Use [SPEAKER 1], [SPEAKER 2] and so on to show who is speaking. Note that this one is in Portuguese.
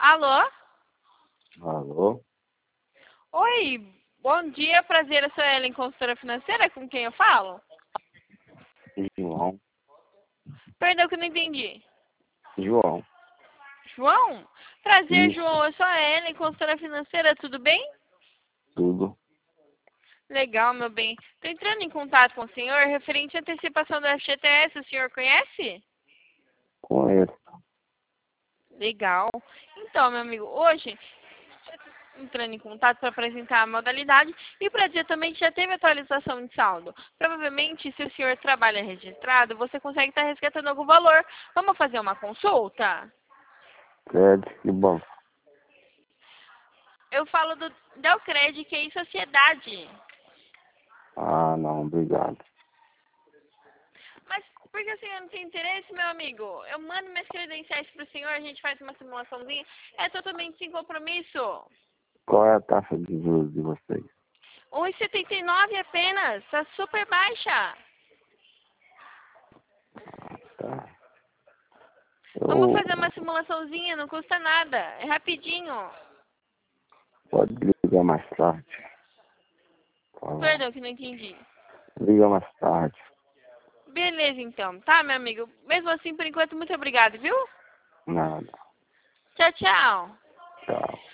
[SPEAKER 1] Alô?
[SPEAKER 2] Alô?
[SPEAKER 1] Oi, bom dia, prazer, eu sou a Ellen, consultora financeira, com quem eu falo?
[SPEAKER 2] João.
[SPEAKER 1] Perdão que eu não entendi.
[SPEAKER 2] João.
[SPEAKER 1] João? Prazer,
[SPEAKER 2] Isso,
[SPEAKER 1] João, eu sou a Ellen, consultora financeira, tudo bem?
[SPEAKER 2] tudo.
[SPEAKER 1] Legal, meu bem. Estou entrando em contato com o senhor referente à antecipação do FGTS, o senhor conhece?
[SPEAKER 2] Com ele.
[SPEAKER 1] Legal. Então, meu amigo, hoje, entrando em contato para apresentar a modalidade e para dizer também que já teve atualização de saldo. Provavelmente, se o senhor trabalha registrado, você consegue estar resgatando algum valor. Vamos fazer uma consulta?
[SPEAKER 2] Crédito e banco.
[SPEAKER 1] Eu falo do Delcred, que é em sociedade.
[SPEAKER 2] Ah, não, obrigado.
[SPEAKER 1] Mas por que o senhor não tem interesse, meu amigo? Eu mando minhas credenciais para o senhor, a gente faz uma simulaçãozinha. É totalmente sem compromisso.
[SPEAKER 2] Qual é a taxa de juros de vocês?
[SPEAKER 1] 1,79 apenas, tá super baixa.
[SPEAKER 2] Tá.
[SPEAKER 1] Vamos
[SPEAKER 2] Eu...
[SPEAKER 1] fazer uma simulaçãozinha, não custa nada, é rapidinho.
[SPEAKER 2] Pode ligar mais tarde. Fala.
[SPEAKER 1] Perdão que não entendi.
[SPEAKER 2] Liga mais tarde.
[SPEAKER 1] Beleza então, tá, meu amigo? Mesmo assim, por enquanto, muito obrigado, viu?
[SPEAKER 2] Nada.
[SPEAKER 1] Tchau, tchau.
[SPEAKER 2] Tchau.